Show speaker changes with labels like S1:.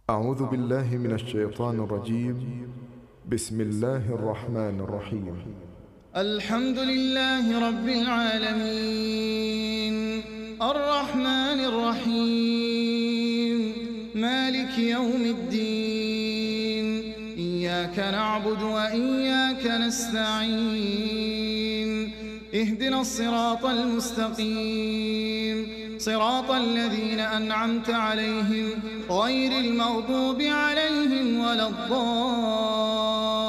S1: أعوذ بالله من الشيطان الرجيم. بسم الله الرحمن الرحيم.
S2: الحمد لله رب العالمين الرحمن الرحيم مالك يوم الدين. إياك نعبد وإياك نستعين. اهدنا الصراط المستقيم صراط الذين أنعمت عليهم غير المغضوب عليهم ولا الضالين.